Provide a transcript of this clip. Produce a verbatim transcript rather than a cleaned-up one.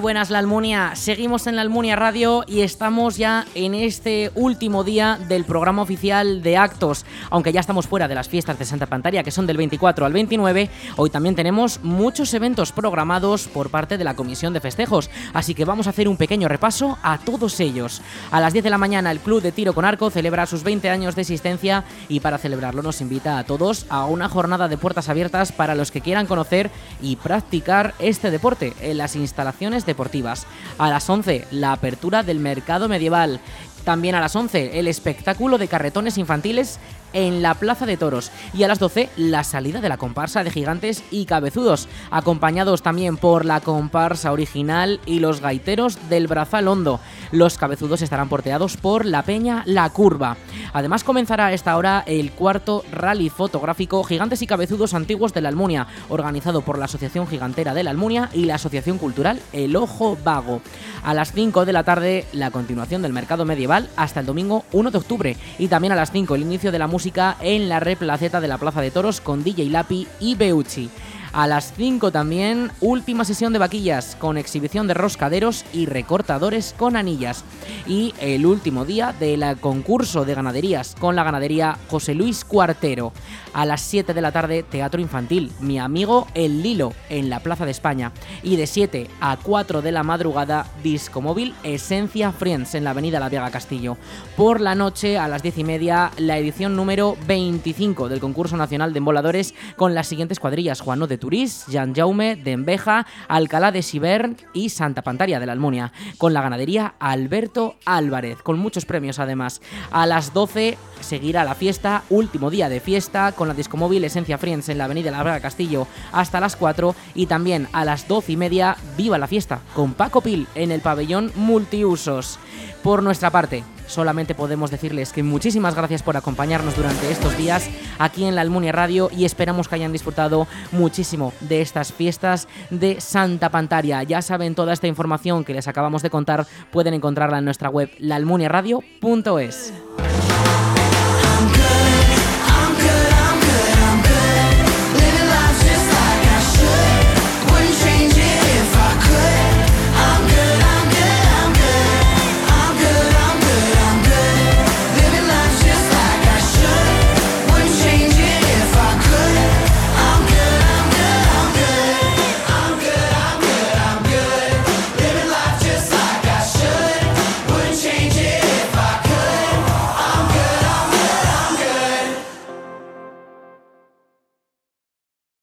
buenas, La Almunia. Seguimos en La Almunia Radio y estamos ya en este último día del programa oficial de actos. Aunque ya estamos fuera de las fiestas de Santa Pantaria, que son del veinticuatro al veintinueve, hoy también tenemos muchos eventos programados por parte de la Comisión de Festejos. Así que vamos a hacer un pequeño repaso a todos ellos. A las diez de la mañana el Club de Tiro con Arco celebra sus veinte años de existencia y para celebrarlo nos invita a todos a una jornada de puertas abiertas para los que quieran conocer y practicar este deporte en las instalaciones deportivas. A las once, la apertura del mercado medieval. También a las once, el espectáculo de carretones infantiles en la Plaza de Toros. Y a las doce, la salida de la comparsa de gigantes y cabezudos, acompañados también por la comparsa original y los gaiteros del Brazal Hondo. Los cabezudos estarán porteados por la Peña La Curva. Además comenzará a esta hora el cuarto rally fotográfico Gigantes y Cabezudos Antiguos de la Almunia, organizado por la Asociación Gigantera de la Almunia y la Asociación Cultural El Ojo Vago. A las cinco de la tarde, la continuación del mercado medieval hasta el domingo uno de octubre. Y también a las cinco, el inicio de la música en la replaceta de la Plaza de Toros con D J Lapi y Beuchi. A las cinco también, última sesión de vaquillas con exhibición de roscaderos y recortadores con anillas. Y el último día del concurso de ganaderías con la ganadería José Luis Cuartero. A las siete de la tarde, teatro infantil, Mi Amigo El Lilo, en la Plaza de España. Y de siete a cuatro de la madrugada, disco móvil Esencia Friends en la avenida La Vega Castillo. Por la noche, a las diez y media, la edición número veinticinco del concurso nacional de emboladores con las siguientes cuadrillas: Juano de Turís, Jan Jaume de Enveja, Alcalá de Xivern y Santa Pantaria de la Almunia, con la ganadería Alberto Álvarez, con muchos premios además. A las doce seguirá la fiesta, último día de fiesta, con la discomóvil Esencia Friends en la avenida La Vega Castillo hasta las cuatro, y también a las doce y media, Viva la Fiesta, con Paco Pil en el pabellón multiusos. Por nuestra parte, solamente podemos decirles que muchísimas gracias por acompañarnos durante estos días aquí en La Almunia Radio y esperamos que hayan disfrutado muchísimo de estas fiestas de Santa Pantaria. Ya saben, toda esta información que les acabamos de contar pueden encontrarla en nuestra web la almunia radio punto es.